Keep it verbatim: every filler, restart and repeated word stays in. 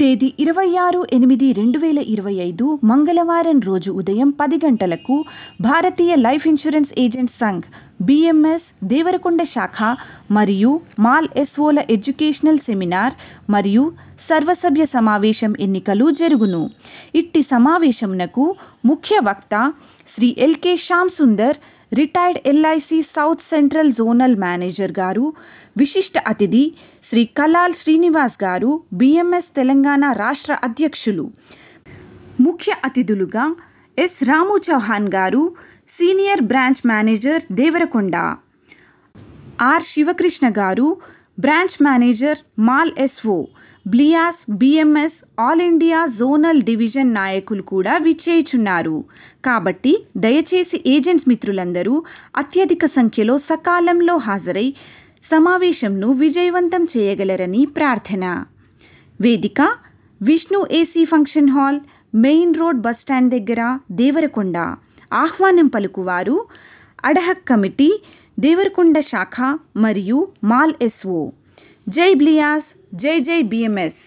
తేదీ ఇరవై ఆరు ఎనిమిది రెండు వేల ఇరవై ఐదు మంగళవారం రోజు ఉదయం పది గంటలకు Bharatiya life insurance agents Sangh BMS Devarakonda శాఖ మరియు మాల్ ఎస్ఓల ఎడ్యుకేషనల్ సెమినార్ మరియు సర్వసభ్య సమావేశం ఎన్నికలు జరుగును. ఇట్టి సమావేశమునకు ముఖ్య వక్త Shri LK Shyam Sundar, retired LIC south central zonal manager గారు, విశిష్ట అతిథి శ్రీ కలాల్ శ్రీనివాస్ గారు, బిఎంఎస్ తెలంగాణ రాష్ట్ర అధ్యక్షులు. ముఖ్య అతిథులుగా ఎస్ రాము చౌహాన్ గారు, senior branch manager Devarakonda, R Sivakrishna గారు, బ్రాంచ్ మేనేజర్ మాల్ ఎస్ఓ, బ్లియాస్ BMS all India zonal division నాయకులు కూడా విచ్చేయుచున్నారు. కాబట్టి దయచేసి ఏజెంట్స్ మిత్రులందరూ అత్యధిక సంఖ్యలో సకాలంలో హాజరై సమావేశంను విజయవంతం చేయగలరని ప్రార్థన. వేదిక Vishnu AC function hall, main road bus stand దగ్గర, దేవరకొండ. ఆహ్వానం పలుకువారు అడహక్ కమిటీ, దేవరకొండ శాఖ మరియు మాల్ ఎస్ఓ. జై బ్లియాస్, జై జై బిఎంఎస్.